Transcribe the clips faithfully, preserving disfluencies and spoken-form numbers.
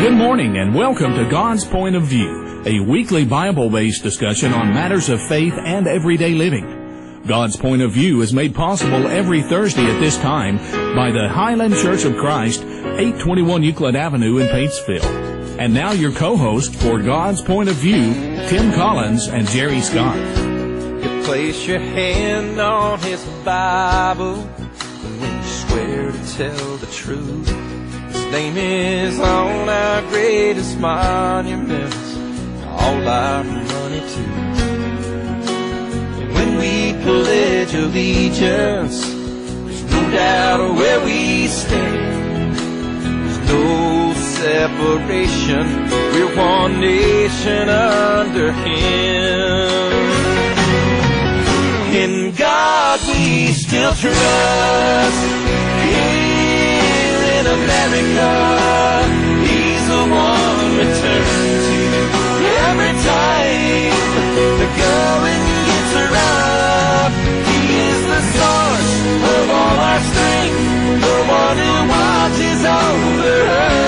Good morning and welcome to God's Point of View, a weekly Bible-based discussion on matters of faith and everyday living. God's Point of View is made possible every Thursday at this time by the Highland Church of Christ, eight twenty-one Euclid Avenue in Paintsville. And now your co-host for God's Point of View, Tim Collins and Jerry Scott. You place your hand on His Bible when you swear to tell the truth. His name is on our greatest monuments, all our money too. And when we pledge allegiance, there's no doubt where we stand. There's no separation, we're one nation under Him. In God we still trust. Here in America, He's the one we turn to. Every time the going gets rough, He is the source of all our strength, the one who watches over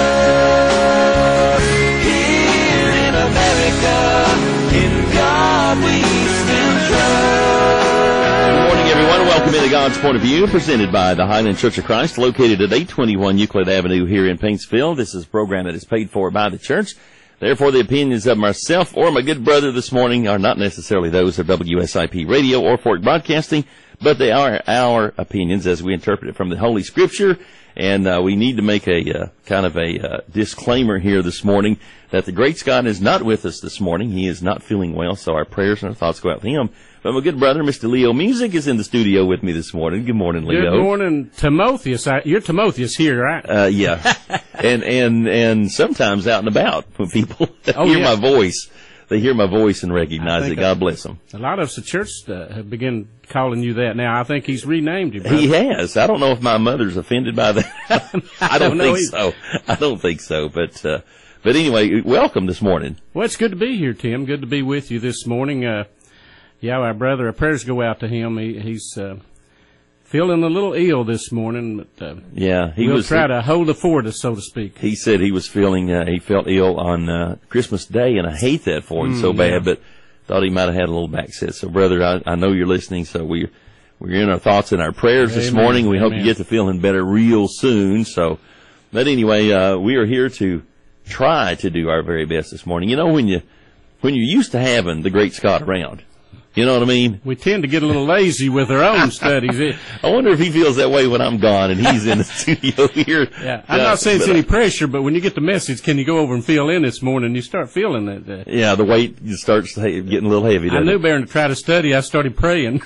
us. Here in America, in God we still trust. Good morning, everyone. Welcome into God's Point of View, presented by the Highland Church of Christ, located at eight twenty-one Euclid Avenue here in Paintsville. This is a program that is paid for by the church. Therefore, the opinions of myself or my good brother this morning are not necessarily those of W S I P Radio or Fork Broadcasting, but they are our opinions as we interpret it from the Holy Scripture. And uh, we need to make a uh, kind of a uh, disclaimer here this morning that the great Scott is not with us this morning. He is not feeling well, so our prayers and our thoughts go out to him. But my good brother, Mister Leo Music, is in the studio with me this morning. Good morning, Leo. Good morning, Timotheus. I, you're Timotheus here, right? Uh, yeah. and and and sometimes out and about when people oh, hear yeah. my voice, they hear my voice and recognize it. God bless them. A lot of us at church uh, have begun calling you that now. I think he's renamed you, brother. He has. I don't know if my mother's offended by that. I, I don't, don't think so. I don't think so. But uh, but anyway, welcome this morning. Well, it's good to be here, Tim. Good to be with you this morning. Uh, yeah, our brother, our prayers go out to him. He, he's uh, feeling a little ill this morning, but uh, yeah, he we'll was, try to hold the fort, so to speak. He said he was feeling, uh, he felt ill on uh, Christmas Day, and I hate that for him mm, so bad, yeah. but thought he might have had a little backset. So, brother, I, I know you're listening, so we, we're in our thoughts and our prayers Amen. This morning. We Amen. Hope you get to feeling better real soon. So, but anyway, uh, we are here to try to do our very best this morning. You know, when you, when you're used to having the great Scott around, you know what I mean? We tend to get a little lazy with our own studies. I wonder if he feels that way when I'm gone and he's in the studio here. Yeah, I'm uh, not saying it's any pressure, but when you get the message, can you go over and fill in this morning? You start feeling that. Uh, yeah, the weight starts getting a little heavy. I knew it? better to try to study. I started praying.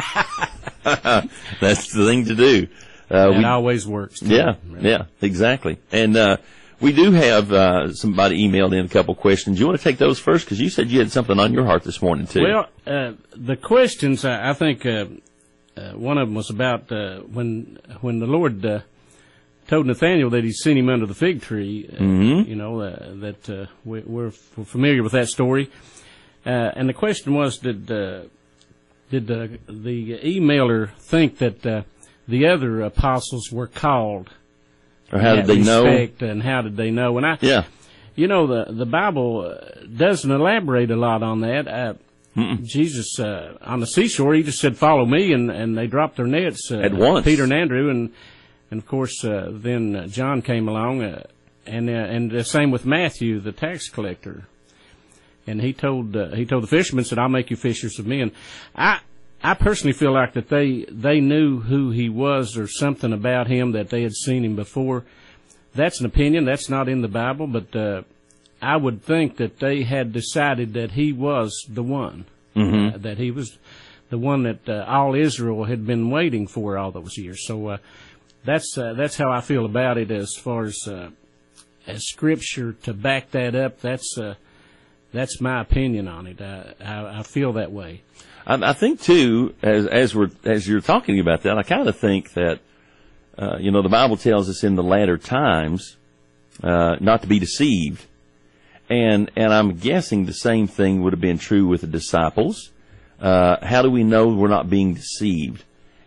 That's the thing to do. Uh, it we, always works. Too. Yeah, yeah, exactly. And uh, we do have uh, somebody emailed in a couple questions. You want to take those first? Because you said you had something on your heart this morning, too. Well, uh, the questions, I, I think uh, uh, one of them was about uh, when when the Lord uh, told Nathaniel that He'd seen him under the fig tree. Uh, mm-hmm. You know, uh, that uh, we, we're, we're familiar with that story. Uh, and the question was, did uh, did the, the emailer think that uh, the other apostles were called? Or how did they know? And how did they know? And I, yeah. You know, the the Bible doesn't elaborate a lot on that. Uh, Jesus, uh, on the seashore, He just said, follow me, and, and they dropped their nets. Uh, At once. Peter and Andrew, and, and of course, uh, then uh, John came along, uh, and uh, and the same with Matthew, the tax collector. And he told uh, he told the fishermen, said, I'll make you fishers of men. I I personally feel like that they, they knew who He was or something about Him, that they had seen Him before. That's an opinion. That's not in the Bible, but uh, I would think that they had decided that He was the one, mm-hmm. uh, that He was the one that uh, all Israel had been waiting for all those years. So uh, that's uh, that's how I feel about it as far as uh, as Scripture to back that up. That's uh, that's my opinion on it. I, I, I feel that way. I think too, as as we're as you're talking about that, I kind of think that uh, you know the Bible tells us in the latter times uh, not to be deceived, and and I'm guessing the same thing would have been true with the disciples. Uh, how do we know we're not being deceived?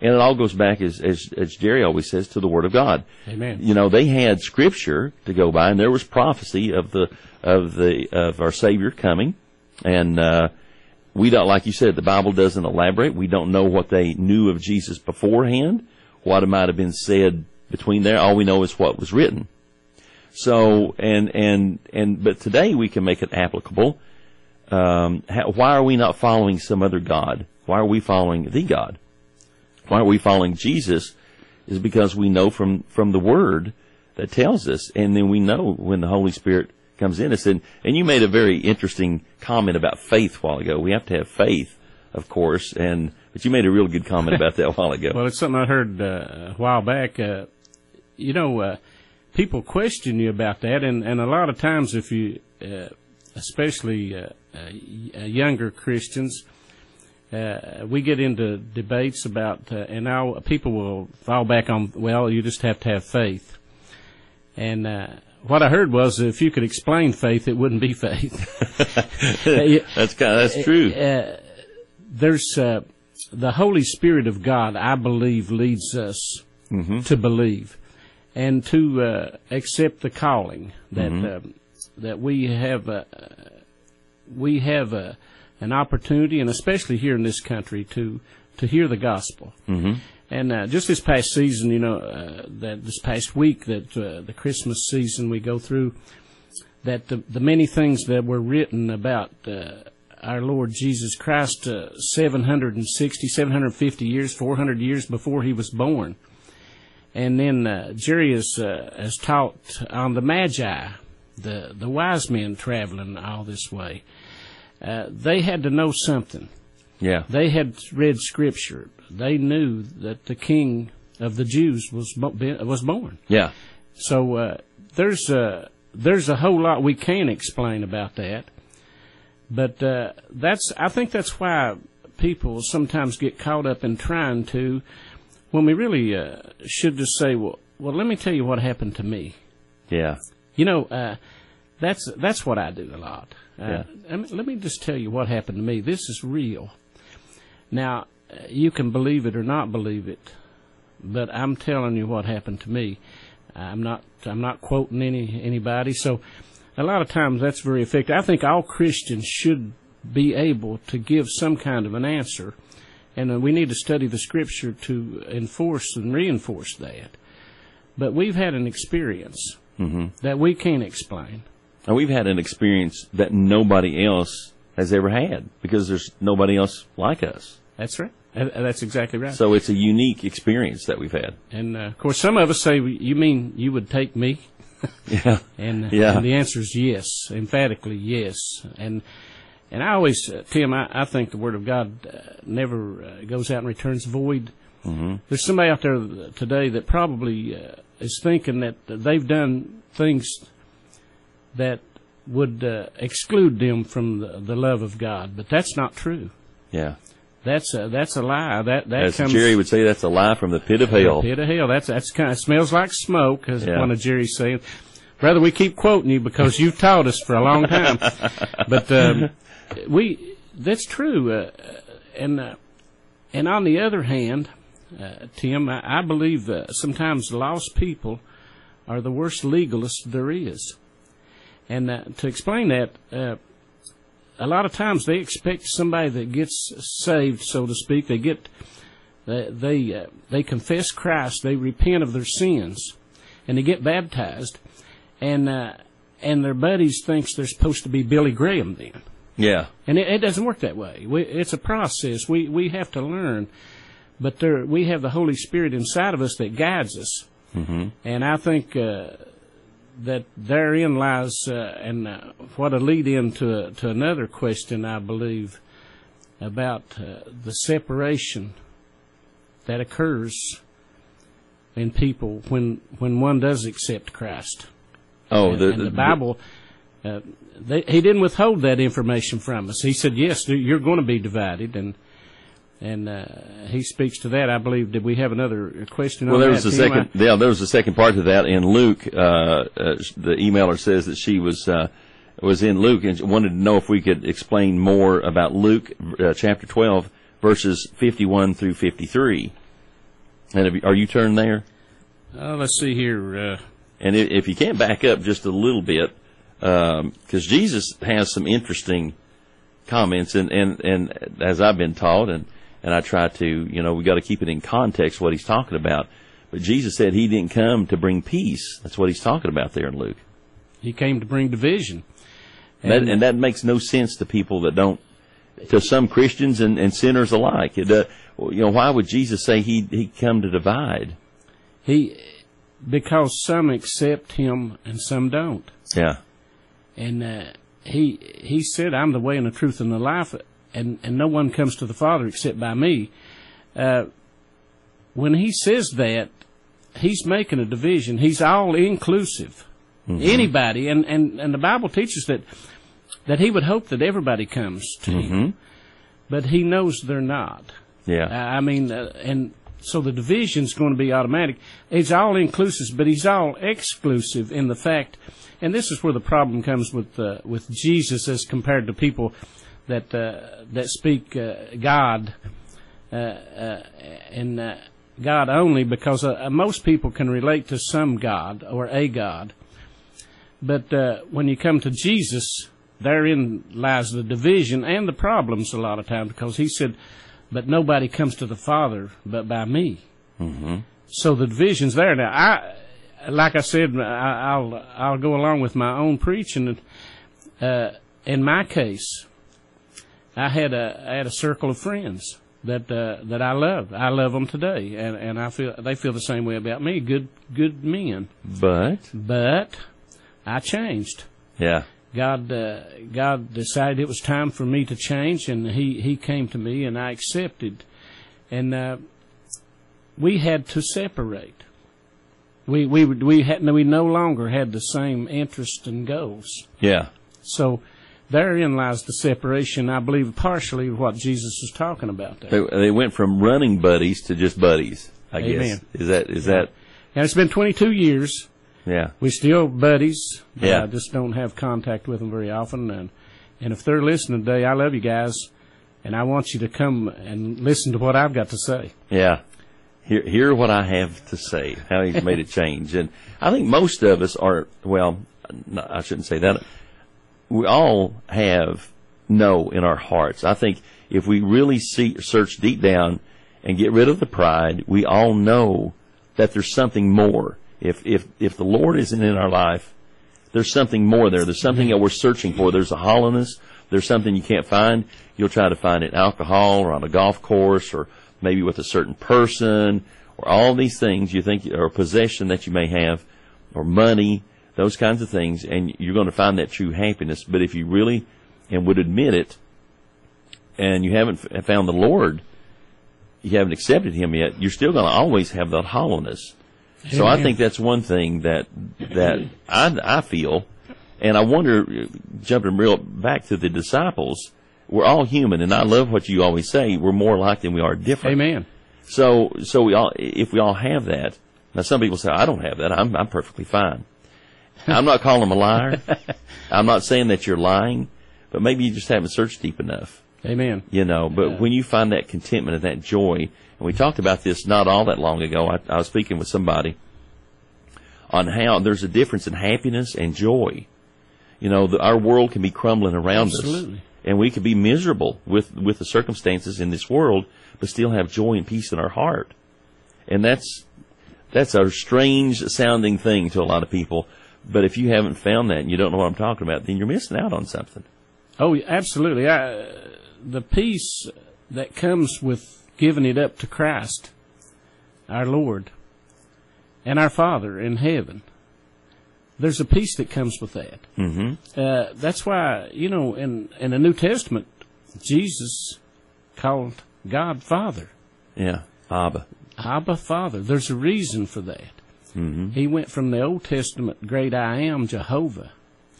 And it all goes back, as, as, as Jerry always says, to the Word of God. Amen. You know, they had Scripture to go by, and there was prophecy of the of the of our Savior coming. And uh, we don't, like you said, the Bible doesn't elaborate. We don't know what they knew of Jesus beforehand, what might have been said between there. All we know is what was written. So, and and and but today we can make it applicable. Um, how, why are we not following some other God? Why are we following the God? Why are we following Jesus? Is because we know from, from the Word that tells us, and then we know when the Holy Spirit comes in us. And, and you made a very interesting comment about faith a while ago. We have to have faith, of course, and but you made a real good comment about that a while ago. Well, it's something I heard uh, a while back. Uh, you know, uh, people question you about that, and, and a lot of times if you, uh, especially uh, uh, younger Christians, Uh, we get into debates about, uh, and now people will fall back on, well, you just have to have faith. And uh, what I heard was if you could explain faith, it wouldn't be faith. that's kind of, that's true. Uh, there's uh, the Holy Spirit of God, I believe, leads us mm-hmm. to believe and to uh, accept the calling that mm-hmm. uh, that we have. Uh, we have a an opportunity, and especially here in this country, to to hear the gospel. Mm-hmm. And uh, just this past season, you know, uh, that this past week, that uh, the Christmas season we go through, that the, the many things that were written about uh, our Lord Jesus Christ, uh, seven hundred sixty, seven hundred fifty years, four hundred years before he was born. And then uh, Jerry has, uh, has taught on the Magi, the, the wise men traveling all this way. Uh, they had to know something. Yeah. They had read Scripture. They knew that the King of the Jews was was born. Yeah. So uh, there's a there's a whole lot we can explain about that, but uh, that's I think that's why people sometimes get caught up in trying to, when we really uh, should just say, well, well, let me tell you what happened to me. Yeah. You know, uh, that's that's what I do a lot. Uh, yeah. I mean, let me just tell you what happened to me. This is real. Now, uh, you can believe it or not believe it, but I'm telling you what happened to me. I'm not I'm not quoting any anybody. So a lot of times that's very effective. I think all Christians should be able to give some kind of an answer, and uh, we need to study the Scripture to enforce and reinforce that. But we've had an experience mm-hmm. that we can't explain. And we've had an experience that nobody else has ever had, because there's nobody else like us. That's right. That's exactly right. So it's a unique experience that we've had. And, uh, of course, some of us say, you mean you would take me? Yeah. and, uh, yeah. and the answer is yes, emphatically yes. And and I always, uh, Tim, I, I think the Word of God uh, never uh, goes out and returns void. Mm-hmm. There's somebody out there today that probably uh, is thinking that they've done things that would uh, exclude them from the, the love of God, but that's not true. Yeah, that's a, that's a lie. That that as comes, Jerry would say, that's a lie from the pit of hell. The pit of hell. That's that's kind of smells like smoke, as yeah. one of Jerry's saying. Brother, we keep quoting you because you've taught us for a long time. But um, we that's true. Uh, and uh, and on the other hand, uh, Tim, I, I believe uh, sometimes lost people are the worst legalists there is. And uh, to explain that, uh, a lot of times they expect somebody that gets saved, so to speak. They get, they they, uh, they confess Christ, they repent of their sins, and they get baptized, and uh, and their buddies thinks they're supposed to be Billy Graham then. Yeah. And it, it doesn't work that way. We, it's a process. We we have to learn, but there we have the Holy Spirit inside of us that guides us, mm-hmm. and I think. Uh, that therein lies, uh, and uh, what a lead into to another question, I believe, about uh, the separation that occurs in people when when one does accept Christ. Oh, and, the, and the Bible, uh, they, he didn't withhold that information from us. He said, "Yes, you're going to be divided," and and uh, he speaks to that. I believe. Did we have another question? Well, on there that, was a Tim? second. I, yeah, there was a second part to that in Luke. Uh, uh, the emailer says that she was uh, was in Luke and wanted to know if we could explain more about Luke uh, chapter twelve, verses fifty-one through fifty-three. And have you, are you turned there? Uh, let's see here. Uh, And if, if you can't back up just a little bit, because um, Jesus has some interesting comments, and, and, and as I've been taught, and, and I try to, you know, we got to keep it in context what he's talking about. But Jesus said he didn't come to bring peace. That's what he's talking about there in Luke. He came to bring division. And that, and that makes no sense to people that don't, to some Christians and, and sinners alike. It, uh, you know, why would Jesus say he he come to divide? He, because some accept him and some don't. Yeah. And uh, he he said, "I'm the way and the truth and the life, and, and no one comes to the Father except by me." Uh, when he says that, he's making a division. He's all inclusive. Mm-hmm. Anybody, and, and, and the Bible teaches that that he would hope that everybody comes to mm-hmm. him, but he knows they're not. Yeah. Uh, I mean, uh, and so the division's going to be automatic. He's all inclusive, but he's all exclusive in the fact, and this is where the problem comes with uh, with Jesus as compared to people that uh, that speak uh, God uh, uh, and uh, God only, because uh, most people can relate to some God or a God. But uh, when you come to Jesus, therein lies the division and the problems a lot of times, because he said, "But nobody comes to the Father but by me." Mm-hmm. So the division's there. Now, I, like I said, I, I'll I'll go along with my own preaching. Uh, in my case, I had a I had a circle of friends that uh, that I love. I love them today, and and I feel they feel the same way about me. Good good men. But But I changed. yeah. God, uh, God decided it was time for me to change, and He, He came to me, and I accepted. And uh, we had to separate. We we we had we no longer had the same interests and goals. Yeah. So therein lies the separation. I believe partially what Jesus is talking about there. They, they went from running buddies to just buddies, I Amen. guess. Is that is that? And it's been twenty-two years. Yeah. We're still buddies. Yeah. I just don't have contact with them very often. And, and if they're listening today, I love you guys, and I want you to come and listen to what I've got to say. Yeah. Hear, hear what I have to say, how he's made a change. And I think most of us are, well, no, I shouldn't say that. We all have no in our hearts. I think if we really see, search deep down and get rid of the pride, we all know that there's something more. If if if the Lord isn't in our life, there's something more there. There's something that we're searching for. There's a hollowness. There's something you can't find. You'll try to find it in alcohol or on a golf course or maybe with a certain person or all these things you think or possession that you may have or money, those kinds of things, and you're going to find that true happiness. But if you really and would admit it and you haven't found the Lord, you haven't accepted Him yet, you're still going to always have that hollowness. So I think that's one thing that that I, I feel, and I wonder, jumping real back to the disciples, we're all human, and I love what you always say, we're more alike than we are different. Amen. So so we all, if we all have that, now some people say, I don't have that, I'm I'm perfectly fine. I'm not calling them a liar. I'm not saying that you're lying, but maybe you just haven't searched deep enough. Amen. You know, but yeah. When you find that contentment and that joy, and we talked about this not all that long ago. I, I was speaking with somebody on how there's a difference in happiness and joy. You know, the, our world can be crumbling around Absolutely. us, and we can be miserable with, with the circumstances in this world, but still have joy and peace in our heart. And that's that's a strange sounding thing to a lot of people. But if you haven't found that and you don't know what I'm talking about, then you're missing out on something. Oh, absolutely. I, the peace that comes with giving it up to Christ, our Lord, and our Father in heaven. There's a peace that comes with that. Mm-hmm. Uh, that's why, you know, in, in the New Testament, Jesus called God Father. Yeah, Abba. Abba, Father. There's a reason for that. Mm-hmm. He went from the Old Testament great I am, Jehovah,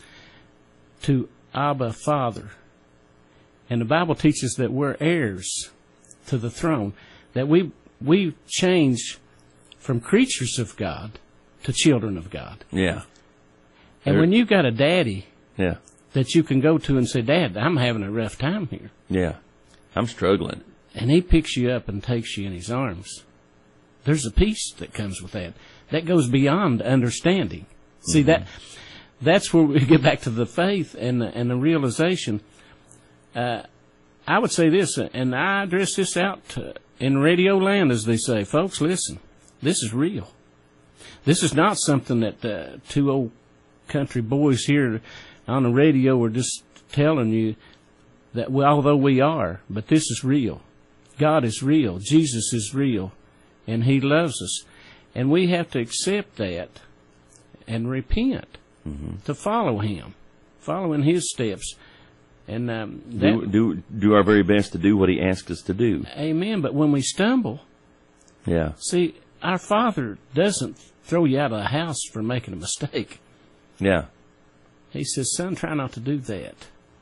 to Abba, Father. And the Bible teaches that we're heirs to the throne, that we we change from creatures of God to children of God. Yeah. And there, when you got a daddy yeah. that you can go to and say, Dad, I'm having a rough time here. Yeah. I'm struggling. And he picks you up and takes you in his arms. there's a peace that comes with that. That goes beyond understanding. See, mm-hmm. that that's where we get back to the faith and the, and the realization. Uh, I would say this, and I address this out to, in radio land, as they say. Folks, listen, this is real. This is not something that uh, two old country boys here on the radio are just telling you that, well, although we are, but this is real. God is real. Jesus is real, and He loves us. And we have to accept that and repent mm-hmm. to follow Him, follow in His steps. And um, that, do, do do our very best to do what He asks us to do. Amen. But when we stumble, yeah. See, our Father doesn't throw you out of the house for making a mistake. Yeah. He says, "Son, try not to do that."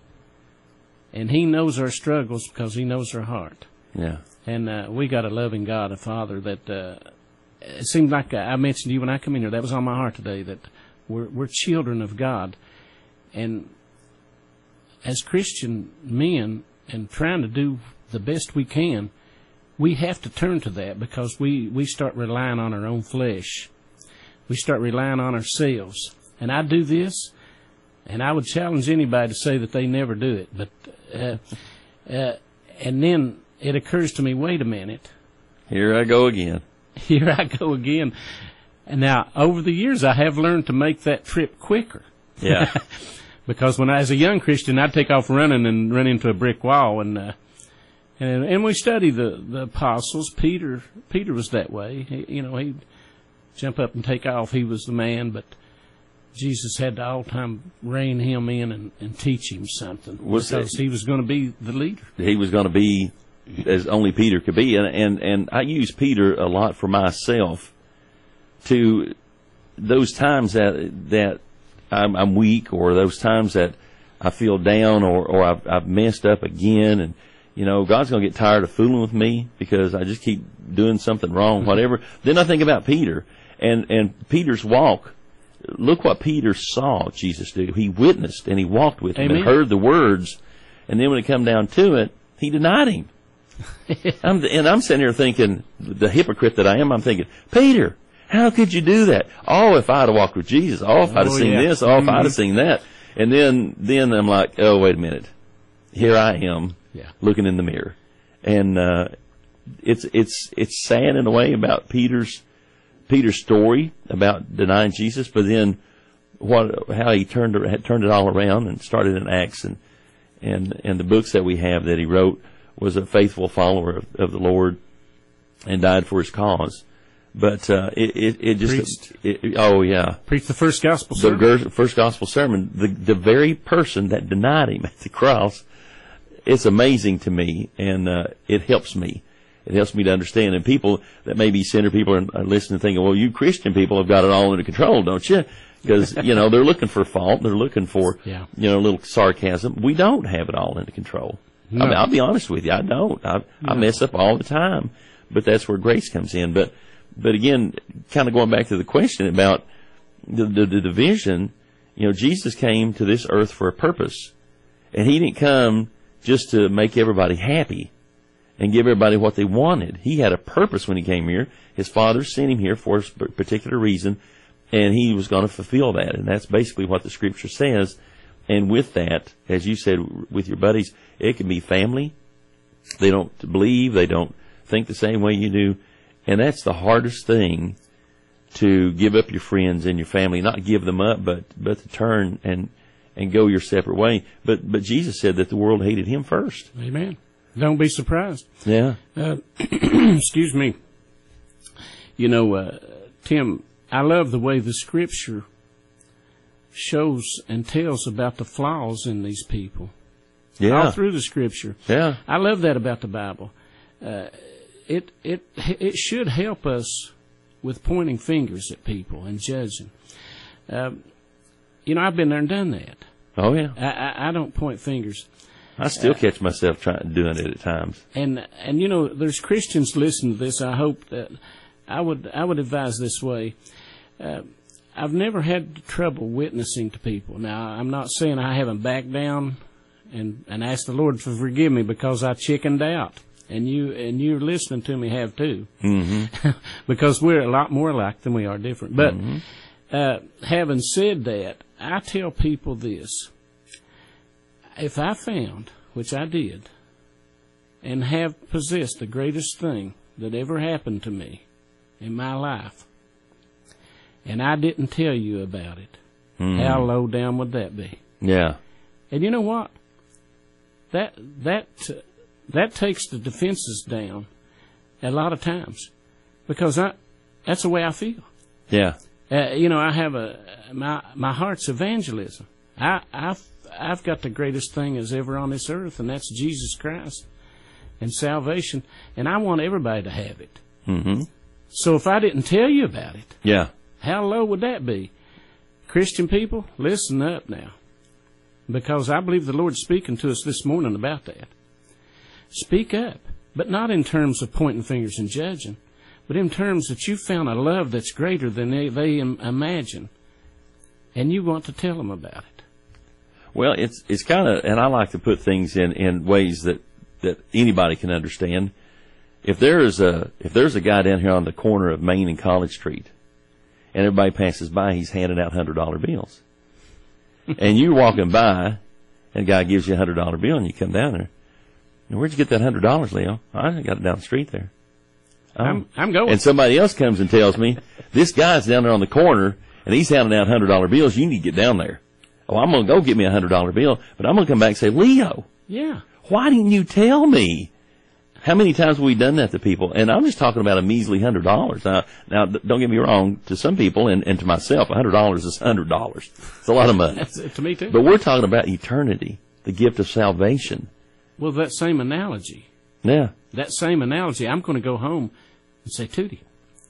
And He knows our struggles because He knows our heart. Yeah. And uh, we got a loving God, a Father that uh, it seemed like I mentioned to you when I come in here. That was on my heart today. That we're we're children of God, and as Christian men and trying to do the best we can, we have to turn to that because we, we start relying on our own flesh. We start relying on ourselves. And I do this, and I would challenge anybody to say that they never do it. But uh, uh, and then it occurs to me, wait a minute. Here I go again. Here I go again. And now, over the years, I have learned to make that trip quicker. Yeah. Because when I was a young Christian, I'd take off running and run into a brick wall, and uh, and and we study the, the apostles. Peter Peter was that way. He, you know, he'd jump up and take off. He was the man, but Jesus had to all the time rein him in and, and teach him something was because it, he was going to be the leader. He was going to be as only Peter could be, and and and I use Peter a lot for myself. To those times that that. I'm, I'm weak, or those times that I feel down, or, or I've, I've messed up again, and, you know, God's going to get tired of fooling with me because I just keep doing something wrong, whatever. Then I think about Peter and, and Peter's walk. Look what Peter saw Jesus do. He witnessed, and he walked with him. Amen. And heard the words, and then when it come down to it, he denied him. I'm, and I'm sitting here thinking, the hypocrite that I am, I'm thinking, Peter, how could you do that? Oh, if I'd have walked with Jesus. Oh, if I'd have oh, seen yeah. this. Oh, if mm-hmm. I'd have seen that. And then, then I'm like, oh, wait a minute. Here I am, yeah. looking in the mirror, and uh, it's it's it's sad in a way about Peter's Peter's story about denying Jesus, but then what how he turned had turned it all around and started in Acts, and and and the books that we have that he wrote, was a faithful follower of, of the Lord and died for His cause. But uh, it, it, it just, it, it, oh yeah. Preached the first gospel sermon. The first gospel sermon. The, the very person that denied Him at the cross, it's amazing to me, and uh, it helps me. It helps me to understand. And people that may be sinner people are listening thinking, well, you Christian people have got it all under control, don't you? Because, you know, they're looking for fault. They're looking for, yeah. you know, a little sarcasm. We don't have it all under control. No. I mean, I'll be honest with you. I don't. I, no. I mess up all the time. But that's where grace comes in. But But again, kind of going back to the question about the, the, the division, you know, Jesus came to this earth for a purpose. And He didn't come just to make everybody happy and give everybody what they wanted. He had a purpose when He came here. His Father sent Him here for a particular reason, and He was going to fulfill that. And that's basically what the Scripture says. And with that, as you said with your buddies, it can be family. They don't believe. They don't think the same way you do. And that's the hardest thing, to give up your friends and your family. Not give them up, but but to turn and and go your separate way. But but Jesus said that the world hated Him first. Amen. Don't be surprised. Yeah. Uh, excuse me. You know, uh, Tim, I love the way the Scripture shows and tells about the flaws in these people. Yeah. All through the Scripture. Yeah. I love that about the Bible. Uh, It it it should help us with pointing fingers at people and judging. Um, you know, I've been there and done that. Oh yeah. I I, I don't point fingers. I still uh, catch myself trying doing it at times. And and you know, there's Christians listening to this. I hope that I would I would advise this way. Uh, I've never had trouble witnessing to people. Now, I'm not saying I haven't backed down and and asked the Lord to forgive me because I chickened out. and you and you listening to me have too, Mm-hmm. because we're a lot more alike than we are different. But Mm-hmm. uh, having said that, I tell people this: if I found, which I did, and have possessed the greatest thing that ever happened to me in my life, and I didn't tell you about it, Mm-hmm. how low down would that be? Yeah. And you know what? That that uh, that takes the defenses down a lot of times, because I that's the way I feel. Yeah. Uh, you know, I have a my my heart's evangelism. I I've I've got the greatest thing as ever on this earth, and that's Jesus Christ and salvation, and I want everybody to have it. Mm-hmm. So if I didn't tell you about it, Yeah. how low would that be? Christian people, listen up now, because I believe the Lord's speaking to us this morning about that. Speak up, but not in terms of pointing fingers and judging, but in terms that you found a love that's greater than they, they im- imagine, and you want to tell them about it. Well, it's it's kind of, and I like to put things in, in ways that, that anybody can understand. If there is a if there's a guy down here on the corner of Main and College Street, and everybody passes by, he's handing out hundred dollar bills, and you're walking by, and a guy gives you a hundred dollar bill, and you come down there. Now, where'd you get that hundred dollars, Leo? I got it down the street there. Oh. I'm I'm going. And somebody else comes and tells me, this guy's down there on the corner, and he's handing out hundred dollar bills. You need to get down there. Oh, I'm going to go get me a hundred dollar bill, but I'm going to come back and say, Leo, Yeah. why didn't you tell me? How many times have we done that to people? And I'm just talking about a measly hundred dollars. Now, now, don't get me wrong. To some people and, and to myself, a hundred dollars is a hundred dollars. It's a lot of money. That's, to me too. But we're talking about eternity, the gift of salvation. Well, that same analogy, Yeah. that same analogy, I'm going to go home and say, Tootie,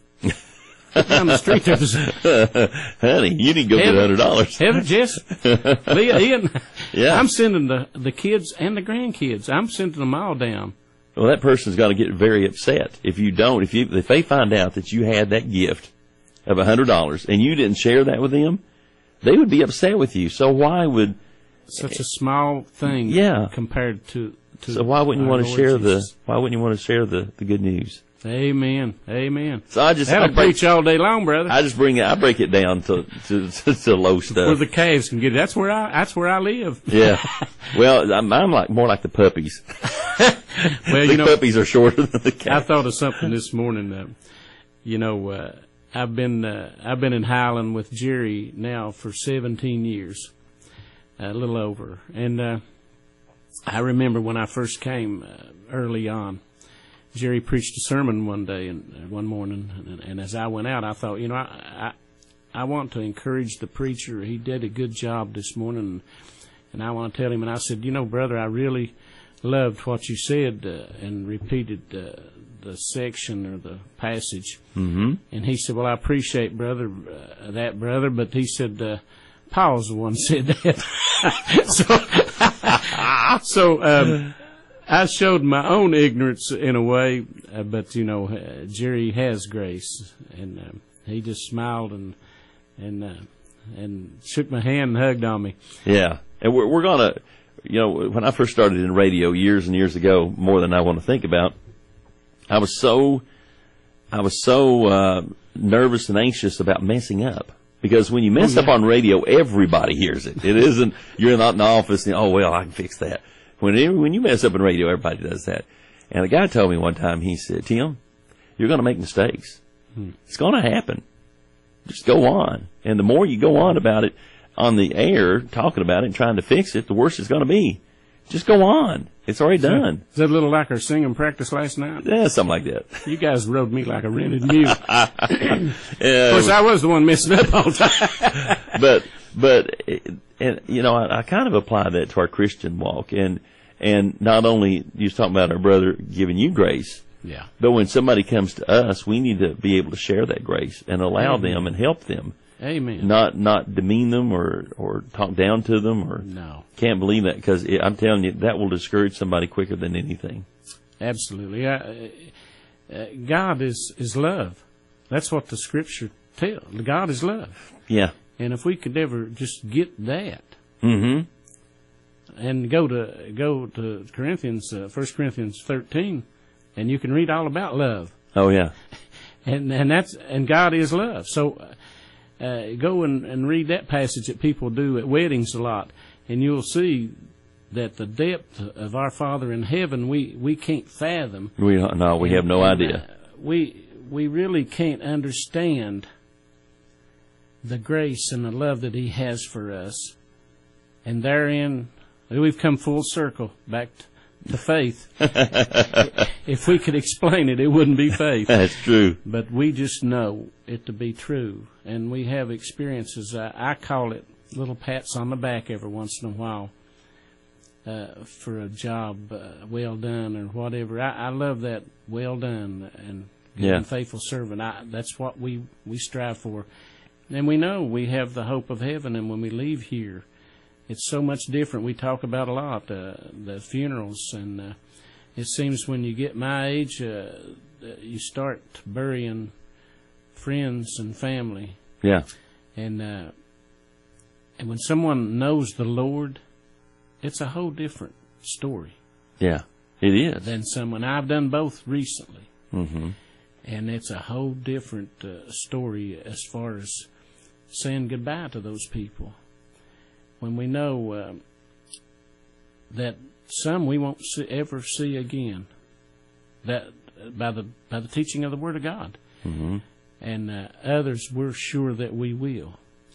down the street there's Honey, you need to go get a hundred dollars. Heather, Jess, Leah, Ian. Yeah. I'm sending the, the kids and the grandkids. I'm sending them all down. Well, that person's got to get very upset if you don't. If you if they find out that you had that gift of a hundred dollars and you didn't share that with them, they would be upset with you. So why would Such a small thing, Yeah. compared to, to so why wouldn't you our want to Lord share Jesus. the why wouldn't you want to share the, the good news? Amen, amen. So I just I That'll break, preach all day long, brother. I just bring it I break it down to to, to, to low Where stuff. the calves can get it. That's where I. That's where I live. Yeah. Well, I'm, I'm like more like the puppies. Well, the you know, puppies are shorter than the I cats. thought of something this morning. Uh, you know, uh, I've been uh, I've been in Highland with Jerry now for seventeen years, a little over, and uh, I remember when I first came uh, early on. Jerry preached a sermon one day and uh, one morning, and, and as I went out, I thought, you know, I, I I want to encourage the preacher. He did a good job this morning, and I want to tell him. And I said, you know, brother, I really loved what you said, uh, and repeated uh, the section or the passage. Mm-hmm. And he said, well, I appreciate, brother, uh, that, brother, but he said, uh, Paul's the one said that. so, so um, I showed my own ignorance in a way, uh, but, you know, uh, Jerry has grace, and uh, he just smiled and and uh, and shook my hand and hugged on me. Yeah. And we're, we're going to, you know, when I first started in radio years and years ago, more than I want to think about, I was so, I was so uh, nervous and anxious about messing up. Because when you mess Oh, yeah. up on radio, everybody hears it. It isn't, you're not in the office and, oh, well, I can fix that. When, when you mess up in radio, everybody does that. And a guy told me one time, he said, Tim, you're going to make mistakes. Hmm. It's going to happen. Just go on. And the more you go on about it on the air, talking about it and trying to fix it, the worse it's going to be. Just go on. It's already done. Is that a little like our singing practice last night? Yeah, something like that. You guys rode me like a rented mule. Of Yeah, course, I was the one messing up all the time. but but and you know I, I kind of apply that to our Christian walk, and and not only you was talking about our brother giving you grace, Yeah. but when somebody comes to us, we need to be able to share that grace and allow Amen. them and help them, Amen. not not demean them or or talk down to them or No. can't believe that, because I'm telling you that will discourage somebody quicker than anything. Absolutely. Uh, uh, God is, is love. That's what the Scripture tells. God is love. Yeah. And if we could ever just get that Mm-hmm. and go to go to Corinthians, uh, First Corinthians thirteen, and you can read all about love. Oh yeah. And and that's and God is love. So uh, go and, and read that passage that people do at weddings a lot, and you'll see that the depth of our Father in heaven we, we can't fathom. We don't, no, we and, have no and, idea. Uh, we we really can't understand the grace and the love that He has for us, and therein we've come full circle back to to faith. If we could explain it, it wouldn't be faith. That's true. But we just know it to be true. And we have experiences. I, I call it little pats on the back every once in a while uh, for a job uh, well done or whatever. I, I love that well done and good Yeah. and faithful servant. I, that's what we, we strive for. And we know we have the hope of heaven, and when we leave here, it's so much different. We talk about a lot, uh, the funerals, and uh, it seems when you get my age, uh, you start burying friends and family. Yeah. And uh, and when someone knows the Lord, it's a whole different story Yeah. It is. than someone. I've done both recently, Mm-hmm. and it's a whole different uh, story as far as saying goodbye to those people. When we know uh, that some we won't see, ever see again, that uh, by the by the teaching of the Word of God, Mm-hmm. and uh, others we're sure that we will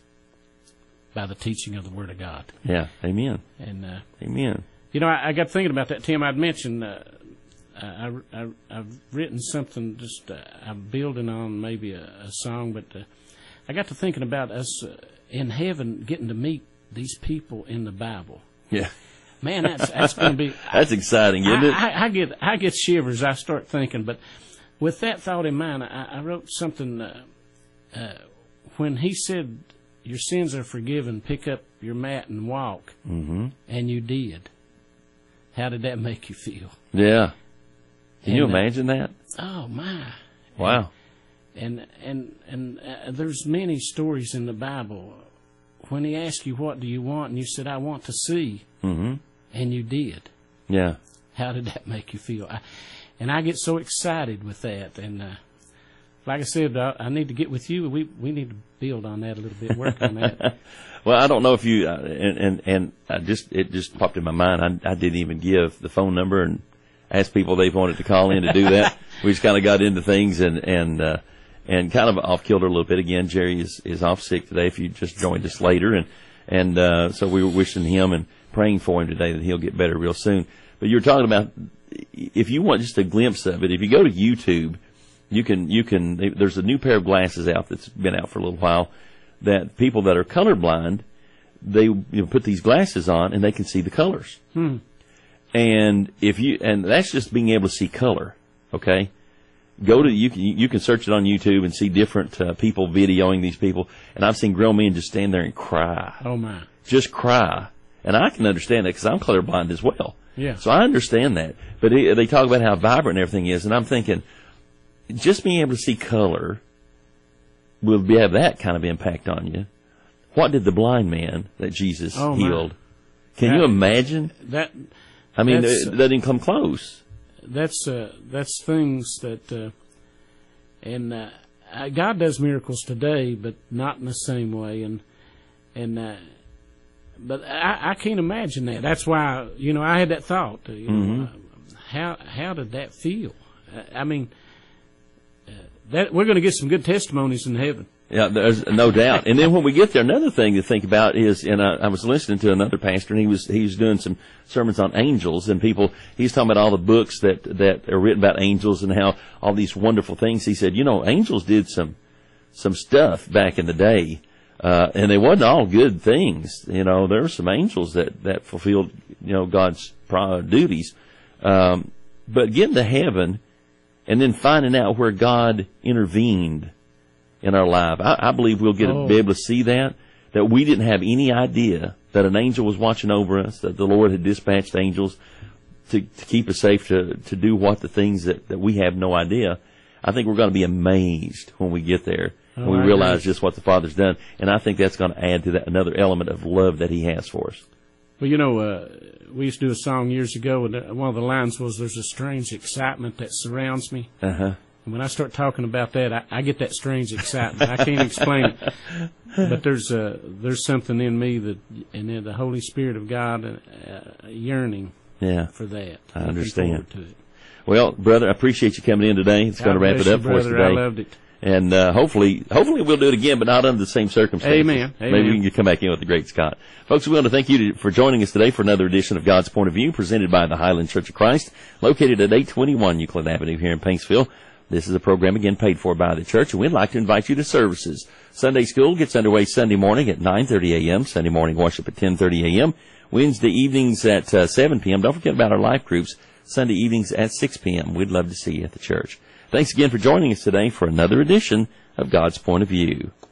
by the teaching of the Word of God. Yeah. Amen. And uh, Amen. you know, I, I got thinking about that, Tim. I'd mentioned uh, I, I, I've written something. Just uh, I'm building on maybe a, a song, but uh, I got to thinking about us uh, in heaven getting to meet these people in the Bible. Yeah. Man, that's that's going to be. That's exciting, isn't I, it? I, I get I get shivers. I start thinking, but with that thought in mind, I, I wrote something. Uh, uh, when He said, "Your sins are forgiven. Pick up your mat and walk," Mm-hmm. and you did. How did that make you feel? Yeah. Can you And, uh, imagine that? Oh my! Wow. And and and uh, there's many stories in the Bible. When He asked you, "What do you want?" and you said, "I want to see," Mm-hmm. and you did. Yeah. How did that make you feel? I, and I get so excited with that. And uh, like I said, I, I need to get with you. We we need to build on that a little bit, work on that. Well, I don't know if you uh, and and and I just it just popped in my mind. I, I didn't even give the phone number and ask people they wanted to call in to do that. We just kind of got into things and and uh, and kind of off kilter a little bit. Again, Jerry is is off sick today. If you just joined us later, and and uh, so we were wishing him and praying for him today that he'll get better real soon. But you were talking about if you want just a glimpse of it. If you go to YouTube, you can you can. There's a new pair of glasses out that's been out for a little while. That people that are colorblind, they you know, put these glasses on and they can see the colors. Hmm. And if you and that's just being able to see color. Okay, go to you can you can search it on YouTube and see different uh, people videoing these people. And I've seen grown men just stand there and cry, Oh my! just cry. And I can understand that because I'm colorblind as well. Yeah. So I understand that. But they, they talk about how vibrant everything is, and I'm thinking, just being able to see color will be, have that kind of impact on you. What did the blind man that Jesus Oh, my. healed? Can That- you imagine? That I mean, That's- that didn't come close. that's uh, that's things that uh, and uh, uh, God does miracles today, but not in the same way. And and uh, but I, I can't imagine that. That's why you know I had that thought. uh, You know, uh, how how did that feel? Uh, I mean, uh, that we're going to get some good testimonies in heaven. Yeah, there's no doubt. And then when we get there, another thing to think about is, and I, I was listening to another pastor, and he was he was doing some sermons on angels, and people. He's talking about all the books that that are written about angels and how all these wonderful things. He said, you know, angels did some some stuff back in the day, uh, and they wasn't all good things. You know, there were some angels that that fulfilled you know God's pro- duties, um, but getting to heaven and then finding out where God intervened in our life. I, I believe we'll get Oh. be able to see that, that we didn't have any idea that an angel was watching over us, that the Lord had dispatched angels to, to keep us safe, to, to do what the things that, that we have no idea. I think we're going to be amazed when we get there, Oh, when we I realize agree. just what the Father's done. And I think that's going to add to that another element of love that He has for us. Well, you know, uh, we used to do a song years ago, and one of the lines was, "There's a strange excitement that surrounds me." Uh-huh. And when I start talking about that, I, I get that strange excitement. I can't explain it, but there's uh, there's something in me that, and then the Holy Spirit of God, uh, yearning Yeah. for that. I Looking understand. forward to it. Well, brother, I appreciate you coming in today. It's going to God wrap bless it up you, for us brother. today. I loved it. And uh, hopefully, hopefully we'll do it again, but not under the same circumstances. Amen. Maybe Amen. we can come back in with the great Scott. Folks, we want to thank you to, for joining us today for another edition of God's Point of View, presented by the Highland Church of Christ, located at eight twenty-one Euclid Avenue here in Paintsville. This is a program, again, paid for by the church, and we'd like to invite you to services. Sunday school gets underway Sunday morning at nine thirty a.m., Sunday morning worship at ten thirty a.m., Wednesday evenings at uh, seven p.m. Don't forget about our life groups, Sunday evenings at six p.m. We'd love to see you at the church. Thanks again for joining us today for another edition of God's Point of View.